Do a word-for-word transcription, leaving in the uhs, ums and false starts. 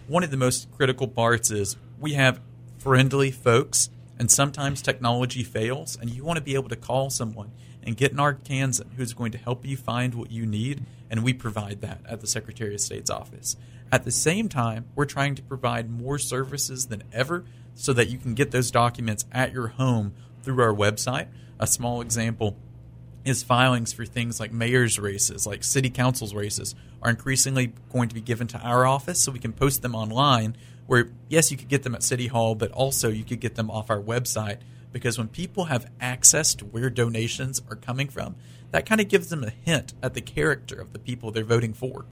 one of the most critical parts is we have friendly folks, and sometimes technology fails, and you want to be able to call someone and get an Arkansan who's going to help you find what you need, and we provide that at the Secretary of State's office. At the same time, we're trying to provide more services than ever so that you can get those documents at your home through our website. A small example is filings for things like mayor's races, like city council's races, are increasingly going to be given to our office so we can post them online where, yes, you could get them at City Hall, but also you could get them off our website, because when people have access to where donations are coming from, that kind of gives them a hint at the character of the people they're voting for.